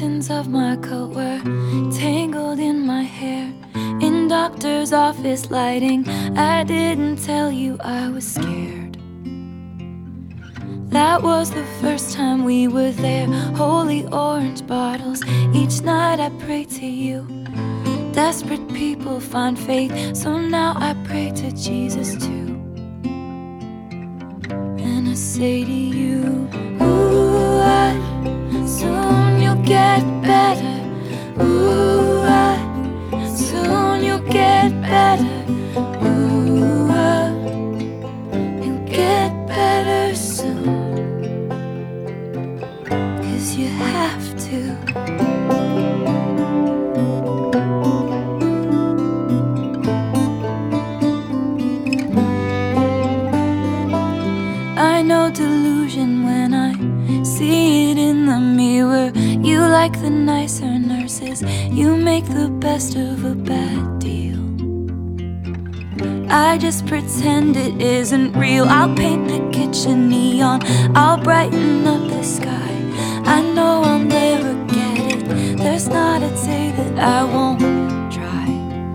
skeletons of my coat were tangled in my hair. In doctor's office lighting, I didn't tell you I was scared. That was the first time we were there. Holy orange bottles, each night I pray to you. Desperate people find faith, so now I pray to Jesus too. And I say to you, ooh, soon you'll get better. Ooh, soon you'll get better. Ooh, you'll get better soon. 'Cause you have to. I know delusion when I see it in the mirror. You like the nicer nurses, you make the best of a bad deal. I just pretend it isn't real. I'll paint the kitchen neon, I'll brighten up the sky. I know I'll never get it, there's not a day that I won't try.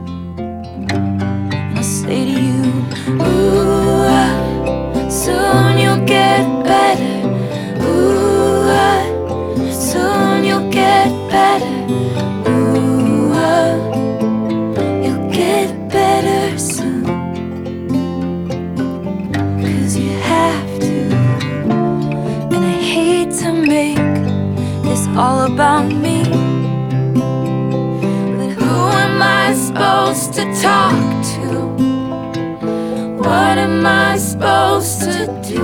And I'll say to you, ooh, soon you'll get better. Ooh, soon you'll get better. Ooh, you'll get better soon. 'Cause you have to. And I hate to make this all about me, but who am I supposed to talk to? What am I supposed to do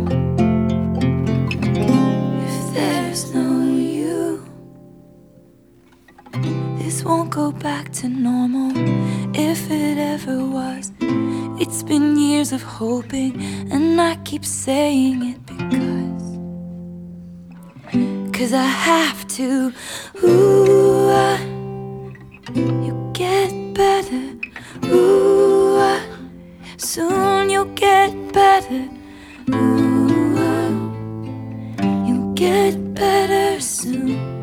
if there's no you? This won't go back to normal, if it ever was. It's been years of hoping, and I keep saying it because I have to. Ooh, you get better. Ooh, soon you'll get better. Ooh, you'll get better soon.